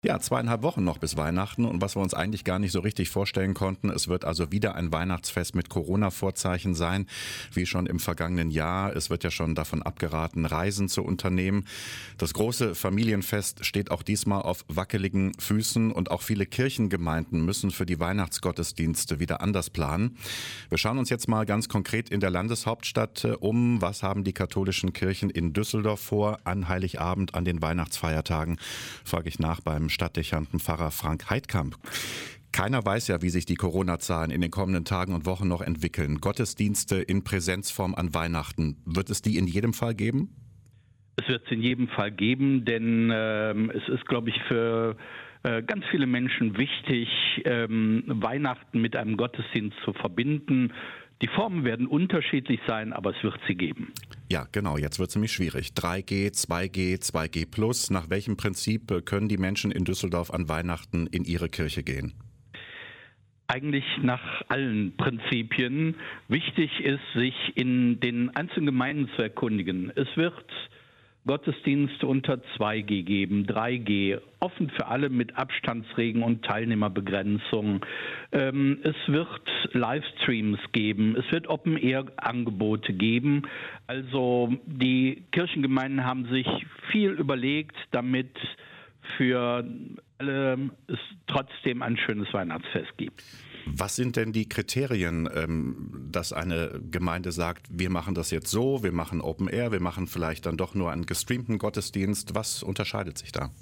Ja, 2,5 Wochen noch bis Weihnachten und was wir uns eigentlich gar nicht so richtig vorstellen konnten, es wird also wieder ein Weihnachtsfest mit Corona-Vorzeichen sein, wie schon im vergangenen Jahr. Es wird ja schon davon abgeraten, Reisen zu unternehmen. Das große Familienfest steht auch diesmal auf wackeligen Füßen und auch viele Kirchengemeinden müssen für die Weihnachtsgottesdienste wieder anders planen. Wir schauen uns jetzt mal ganz konkret in der Landeshauptstadt um. Was haben die katholischen Kirchen in Düsseldorf vor an Heiligabend, an den Weihnachtsfeiertagen? Frage ich nach beim stadtdechanten Pfarrer Frank Heidkamp. Keiner weiß ja, wie sich die Corona-Zahlen in den kommenden Tagen und Wochen noch entwickeln. Gottesdienste in Präsenzform an Weihnachten, wird es die in jedem Fall geben? Es wird es in jedem Fall geben, denn es ist, glaube ich, für ganz viele Menschen wichtig, Weihnachten mit einem Gottesdienst zu verbinden. Die Formen werden unterschiedlich sein, aber es wird sie geben. Ja, genau, jetzt wird es nämlich schwierig. 3G, 2G, 2G+. Nach welchem Prinzip können die Menschen in Düsseldorf an Weihnachten in ihre Kirche gehen? Eigentlich nach allen Prinzipien. Wichtig ist, sich in den einzelnen Gemeinden zu erkundigen. Es wird Gottesdienste unter 2G geben, 3G, offen für alle mit Abstandsregeln und Teilnehmerbegrenzung. Es wird Livestreams geben, es wird Open-Air-Angebote geben. Also die Kirchengemeinden haben sich viel überlegt, damit für alle es trotzdem ein schönes Weihnachtsfest gibt. Was sind denn die Kriterien, dass eine Gemeinde sagt, wir machen das jetzt so, wir machen Open Air, wir machen vielleicht dann doch nur einen gestreamten Gottesdienst? Was unterscheidet sich da?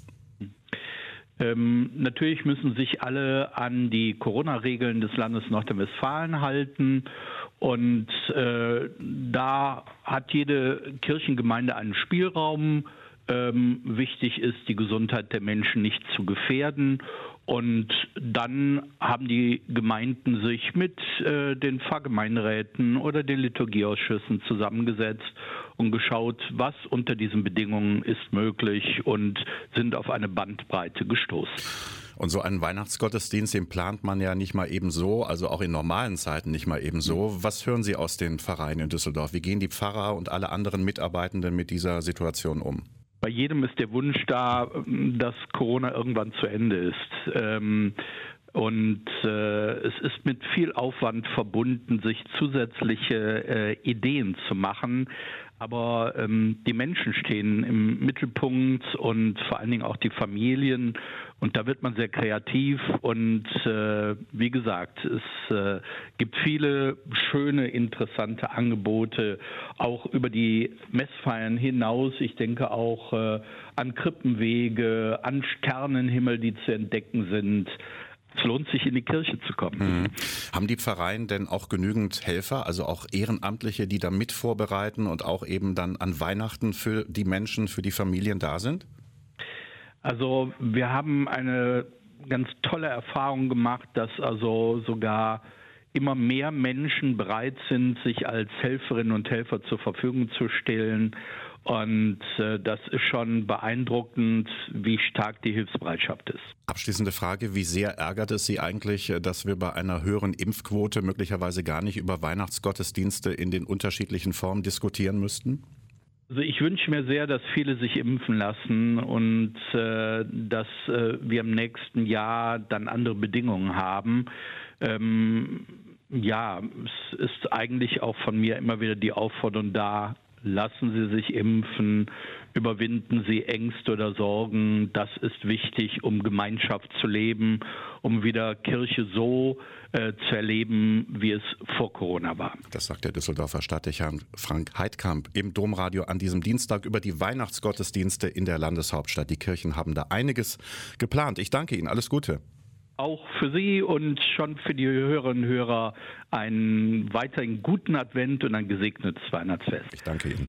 Natürlich müssen sich alle an die Corona-Regeln des Landes Nordrhein-Westfalen halten und da hat jede Kirchengemeinde einen Spielraum. Wichtig ist, die Gesundheit der Menschen nicht zu gefährden. Und dann haben die Gemeinden sich mit den Pfarrgemeinderäten oder den Liturgieausschüssen zusammengesetzt und geschaut, was unter diesen Bedingungen ist möglich und sind auf eine Bandbreite gestoßen. Und so einen Weihnachtsgottesdienst, den plant man ja nicht mal eben so, also auch in normalen Zeiten nicht mal eben so. Was hören Sie aus den Pfarreien in Düsseldorf? Wie gehen die Pfarrer und alle anderen Mitarbeitenden mit dieser Situation um? Bei jedem ist der Wunsch da, dass Corona irgendwann zu Ende ist. Es ist mit viel Aufwand verbunden, sich zusätzliche Ideen zu machen. Aber die Menschen stehen im Mittelpunkt und vor allen Dingen auch die Familien. Und da wird man sehr kreativ. Und wie gesagt, es gibt viele schöne, interessante Angebote, auch über die Messfeiern hinaus. Ich denke auch an Krippenwege, an Sternenhimmel, die zu entdecken sind. Es lohnt sich, in die Kirche zu kommen. Haben die Pfarreien denn auch genügend Helfer, also auch Ehrenamtliche, die da mit vorbereiten und auch eben dann an Weihnachten für die Menschen, für die Familien da sind? Also wir haben eine ganz tolle Erfahrung gemacht, dass also sogar immer mehr Menschen bereit sind, sich als Helferinnen und Helfer zur Verfügung zu stellen. Und das ist schon beeindruckend, wie stark die Hilfsbereitschaft ist. Abschließende Frage, wie sehr ärgert es Sie eigentlich, dass wir bei einer höheren Impfquote möglicherweise gar nicht über Weihnachtsgottesdienste in den unterschiedlichen Formen diskutieren müssten? Also ich wünsche mir sehr, dass viele sich impfen lassen und dass wir im nächsten Jahr dann andere Bedingungen haben. Ja, es ist eigentlich auch von mir immer wieder die Aufforderung da, lassen Sie sich impfen, überwinden Sie Ängste oder Sorgen. Das ist wichtig, um Gemeinschaft zu leben, um wieder Kirche so zu erleben, wie es vor Corona war. Das sagt der Düsseldorfer Stadtdechant Frank Heidkamp im Domradio an diesem Dienstag über die Weihnachtsgottesdienste in der Landeshauptstadt. Die Kirchen haben da einiges geplant. Ich danke Ihnen. Alles Gute. Auch für Sie und schon für die Hörerinnen und Hörer einen weiterhin guten Advent und ein gesegnetes Weihnachtsfest. Ich danke Ihnen.